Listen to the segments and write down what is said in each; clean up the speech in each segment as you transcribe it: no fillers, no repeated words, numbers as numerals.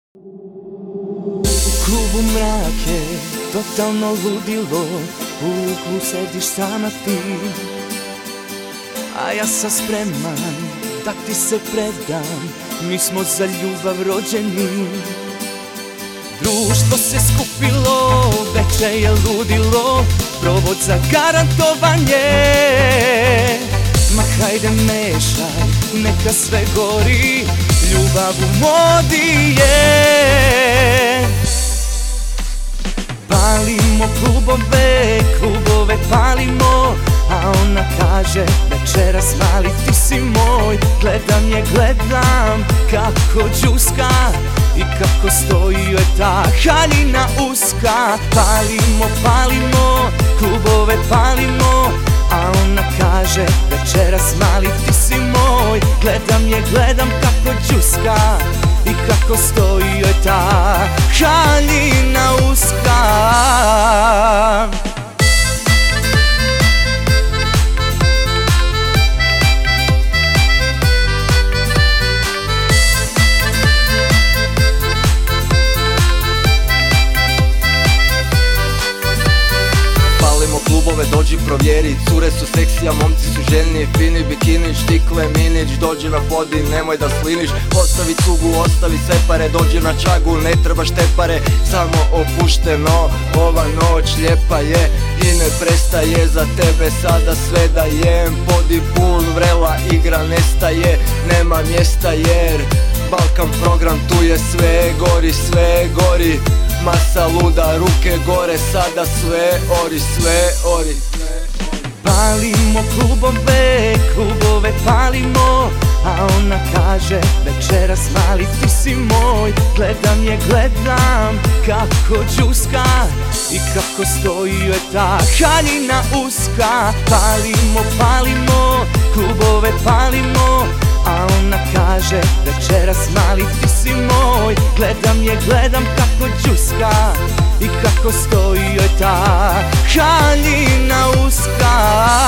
U klubu mrak je totalno ludilo, u uglu sediš sama ti, a ja sam spreman da ti se predam, mi smo za ljubav rođeni. Društvo se skupilo, veče je ludilo, provod za garantovanje. Ma hajde mešaj, neka sve gori, ljubav u modi je. Palimo klubove, klubove palimo, a ona kaže večeras mali ti si moj. Gledam je, gledam kako džuska i kako stoji joj ta haljina uska. Palimo, palimo, klubove palimo, a ona kaže večeras mali ti si moj. Gledam je, gledam kako džuska i kako stoji joj ta haljina uska. Klubove dođi provjeri, cure su seksi, a momci su željni. Fini bikinić, tikle, minić, dođi na podi, nemoj da sliniš. Ostavi cugu, ostavi sve pare, dođi na čagu, ne trebaš te pare. Samo opušteno, ova noć lijepa je i ne prestaje. Za tebe sada sve dajem, podi pun, vrela igra nestaje. Nema mjesta jer Balkan program, tu je sve gori, sve gori. Masa luda, ruke gore, sada sve ori, sve ori. Palimo klubove, klubove palimo, a ona kaže večeras mali ti si moj. Gledam je, gledam kako džuska i kako stoji joj ta haljina uska. Palimo, palimo, klubove palimo, a ona kaže večeras mali ti si moj. Gledam je, gledam kako džuska i kako stoji joj ta haljina uska.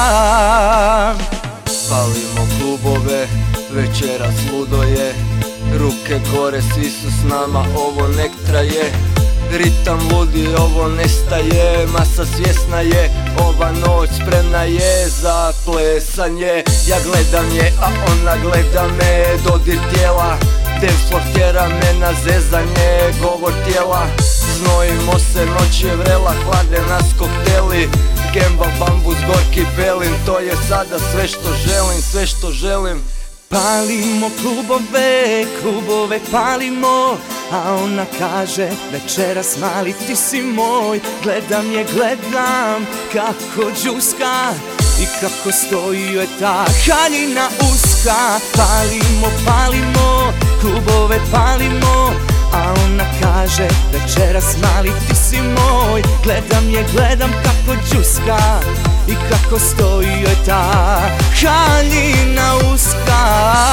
Palimo klubove, večeras ludo je, ruke gore, svi su s nama, ovo nek traje. Ritam ludi, ovo nestaje, masa svjesna je, ova noć spremna je za plesanje. Ja gledam je, a ona gleda me, dodir tijela, dance floor tjera me na zezanje, govor tijela. Znojimo se, noć je vrela, hlade nas kokteli, Gemba, bambus, gorki pelin, to je sada sve što želim, sve što želim. Palimo klubove, klubove palimo, a ona kaže večeras mali ti si moj. Gledam je, gledam kako džuska i kako stoji joj ta haljina uska. Palimo, palimo, klubove palimo, a ona kaže večeras mali ti si moj. Gledam je, gledam kako džuska i kako stoji joj ta haljina uska.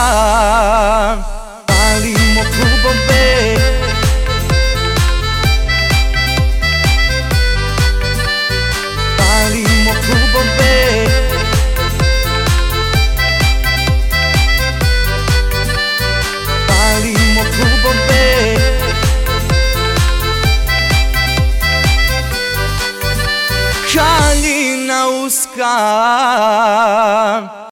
Palimo klubove, palimo klubove, palimo klubove, haljina uska.